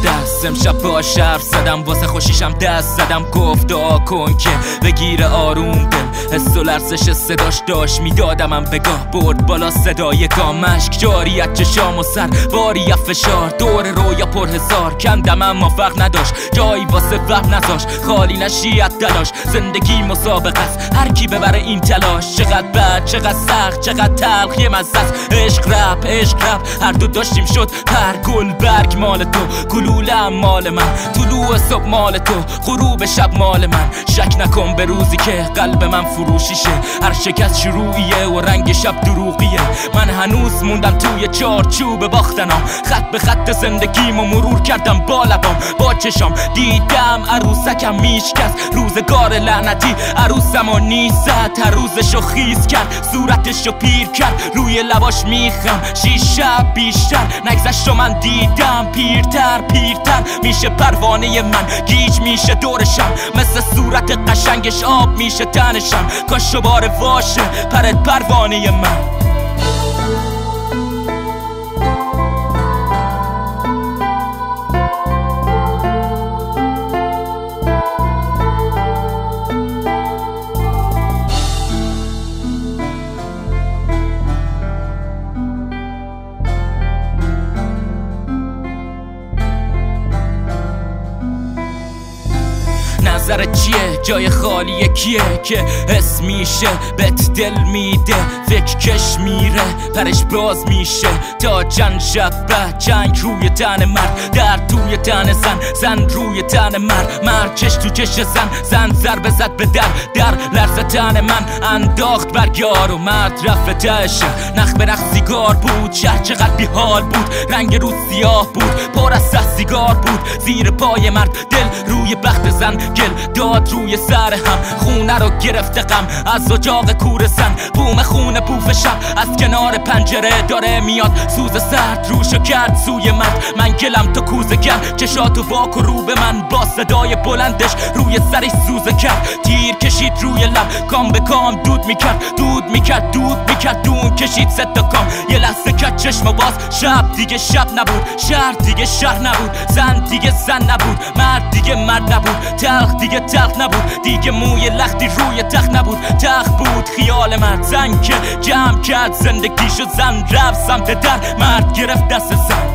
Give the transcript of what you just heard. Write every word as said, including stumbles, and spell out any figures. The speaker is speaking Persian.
دست. امشب باش حرف زدم واسه خوشیشم دست زدم، گفت دعا کن که بگیره آروم دل. حس و لرزش صداش داشت میدادمم بگاه، برد بالا صدای گام، مشک جاریت چشام و سر باری فشار، دور رویا پر هزار کندم اما فرق نداشت، جایی واسه وهم نذاش، خالی نشیت تلاش، زندگی مسابقه است هر کی ببره این تلاش. چقدر بد چقدر سخت چقدر تلخ یه مزه است، عشق رپ عشق رپ هر دو داشتیم شد پر، گل برگ مال تو گلوله مال من، طلوع صبح مال تو غروب شب مال من. شک نکن به روزی که قلب من فروشیشه، هر شکست شروعیه و رنگ شب دروغیه. من هنوز موندم توی چارچوب باختنام، خط به خط زندگیمو مرور کردم با لبام، با چشام دیدم عروسکم میشکست، روزگار لعنتی عروسمو نیست زد، هر روزشو خیز کرد صورتشو پیر کرد، روی لباش میخم شیش شب بیشتر نگذشت و من دیدم پیرتر پیرتر میشه پروانه من، گیج میشه دورشم، مثل صورت قشنگش آب میشه تنشم، کاش بار واشه پرت پروانه من. نظرت چیه؟ جای خالیه کیه که حس میشه بهت دل میده، فکر کش میره پرش باز میشه تا چند شب بعد، جنگ روی تن مرد در توی تن زن، زن روی تن مرد، مرد چش تو چش زن، زن ضربه زد به در، در لرز تن من انداخت برگار و مرد رفت تهش، نخ به نخ سیگار بود، شهر چقدر بی حال بود، رنگ رو سیاه بود، پر از سیگار بود زیر پای مرد، دل روی بخت زن گل داد روی سر هم، خونه رو گرفته غم از اجاق کور زن، بوم خونه بوف شب از کنار پنجره داره میاد، سوز سرد روشو کرد سوی من، من گلم تو کوزه کرد، چشاتو واک و رو به من، با صدای بلندش روی سرش سوزه کرد، تیر کشید روی لب کام به کام دود میکرد، دود میکرد دود میکرد دون کشید ست کام، یه لحظه کرد چشم باز، شب دیگه شب نبود، شهر دیگه شهر نبود، زن دیگه زن نبود، مرد دیگه مرد نبود، تلخ دیگه تلخ نبود، دیگه موی لختی روی تخت نبود، تخت بود خیال مرد، زن که جمع کرد زندگیشو، زن رفت سمت در، مرد گرفت دست زن.